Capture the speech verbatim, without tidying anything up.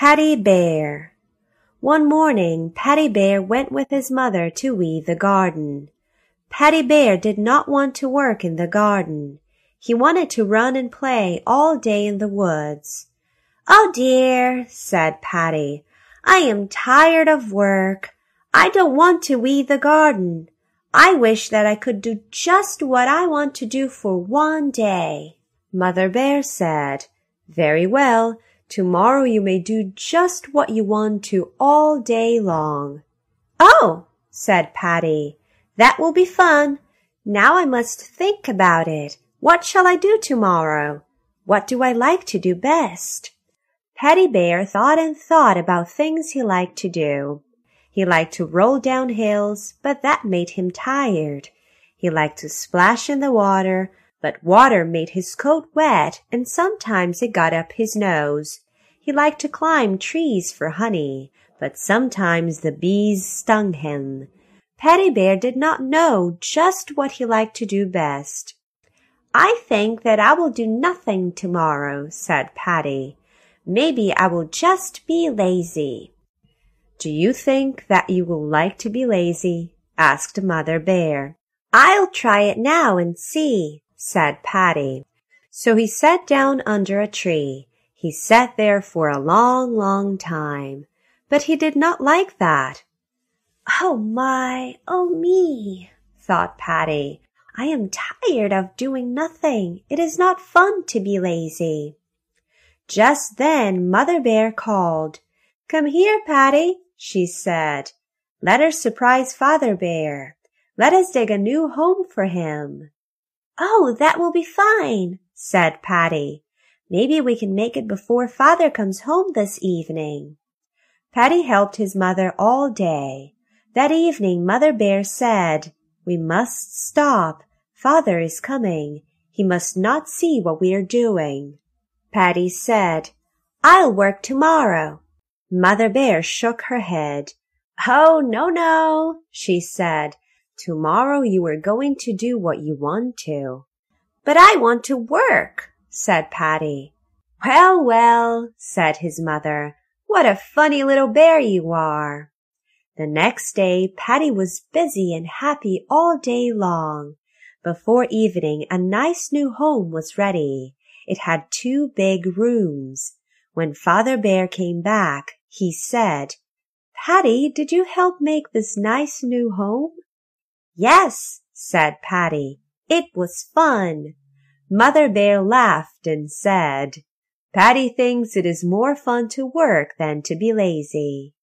Paddy Bear. One morning, Paddy Bear went with his mother to weed the garden. Paddy Bear did not want to work in the garden. He wanted to run and play all day in the woods. "Oh dear," said Paddy, "I am tired of work. I don't want to weed the garden. I wish that I could do just what I want to do for one day." Mother Bear said, "Very well. Tomorrow you may do just what you want to all day long." "Oh," said Paddy, "that will be fun. Now I must think about it. What shall I do tomorrow? What do I like to do best?" Paddy Bear thought and thought about things he liked to do. He liked to roll down hills, but that made him tired. He liked to splash in the water, but water made his coat wet and sometimes it got up his nose. He liked to climb trees for honey, but sometimes the bees stung him. Paddy Bear did not know just what he liked to do best. "I think that I will do nothing tomorrow," said Paddy. "Maybe I will just be lazy." "Do you think that you will like to be lazy?" asked Mother Bear. "I'll try it now and see," said Paddy. So he sat down under a tree. He sat there for a long, long time, but he did not like that. "Oh my, oh me," thought Paddy. "I am tired of doing nothing. It is not fun to be lazy." Just then Mother Bear called. "Come here, Paddy," she said. "Let us surprise Father Bear. Let us dig a new home for him." "Oh, that will be fine," said Paddy. "Maybe we can make it before Father comes home this evening." Paddy helped his mother all day. That evening Mother Bear said, "We must stop. Father is coming. He must not see what we are doing." Paddy said, "I'll work tomorrow." Mother Bear shook her head. "Oh, no, no," she said. "Tomorrow you are going to do what you want to." "But I want to work," said Paddy. "Well, well," said his mother, "what a funny little bear you are." The next day Paddy was busy and happy all day long. Before evening a nice new home was ready. It had two big rooms. When Father Bear came back, he said, "Paddy, did you help make this nice new home?" "Yes," said Paddy. "It was fun." Mother Bear laughed and said, "Paddy thinks it is more fun to work than to be lazy."